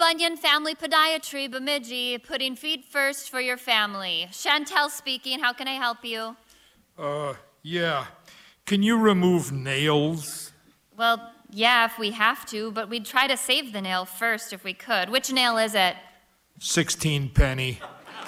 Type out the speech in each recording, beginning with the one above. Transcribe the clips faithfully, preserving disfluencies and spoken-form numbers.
Bunyan Family Podiatry, Bemidji, putting feet first for your family. Chantel speaking, how can I help you? Uh, yeah. Can you remove nails? Well, yeah, if we have to, but we'd try to save the nail first if we could. Which nail is it? Sixteen penny.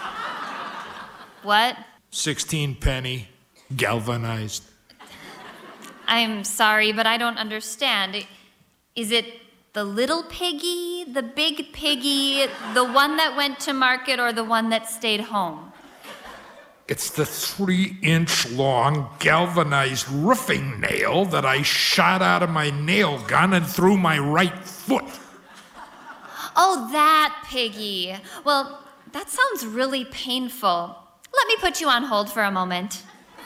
What? Sixteen penny. Galvanized. I'm sorry, but I don't understand. Is it the little piggy, the big piggy, the one that went to market, or the one that stayed home? It's the three-inch long galvanized roofing nail that I shot out of my nail gun and through my right foot. Oh, that piggy. Well, that sounds really painful. Let me put you on hold for a moment.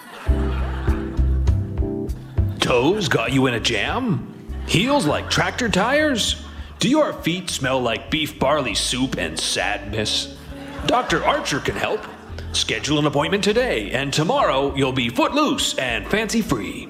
Toes got you in a jam? Heels like tractor tires? Do your feet smell like beef barley soup and sadness? Doctor Archer can help. Schedule an appointment today, and tomorrow you'll be footloose and fancy-free.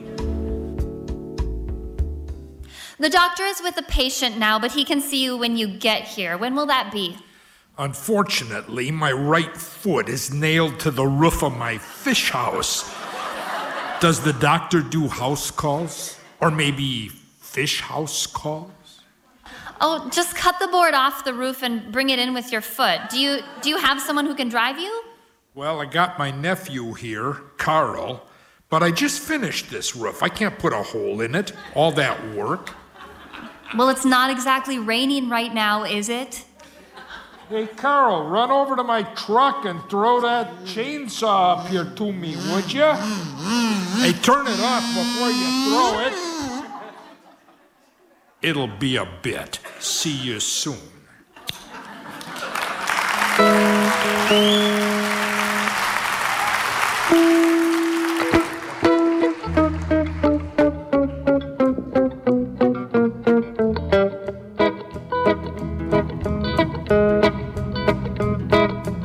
The doctor is with a patient now, but he can see you when you get here. When will that be? Unfortunately, my right foot is nailed to the roof of my fish house. Does the doctor do house calls? Or maybe fish house calls? Oh, just cut the board off the roof and bring it in with your foot. Do you do you have someone who can drive you? Well, I got my nephew here, Carl, but I just finished this roof. I can't put a hole in it. All that work. Well, it's not exactly raining right now, is it? Hey, Carl, run over to my truck and throw that chainsaw up here to me, would you? Hey, turn it off before you throw it. It'll be a bit. See you soon.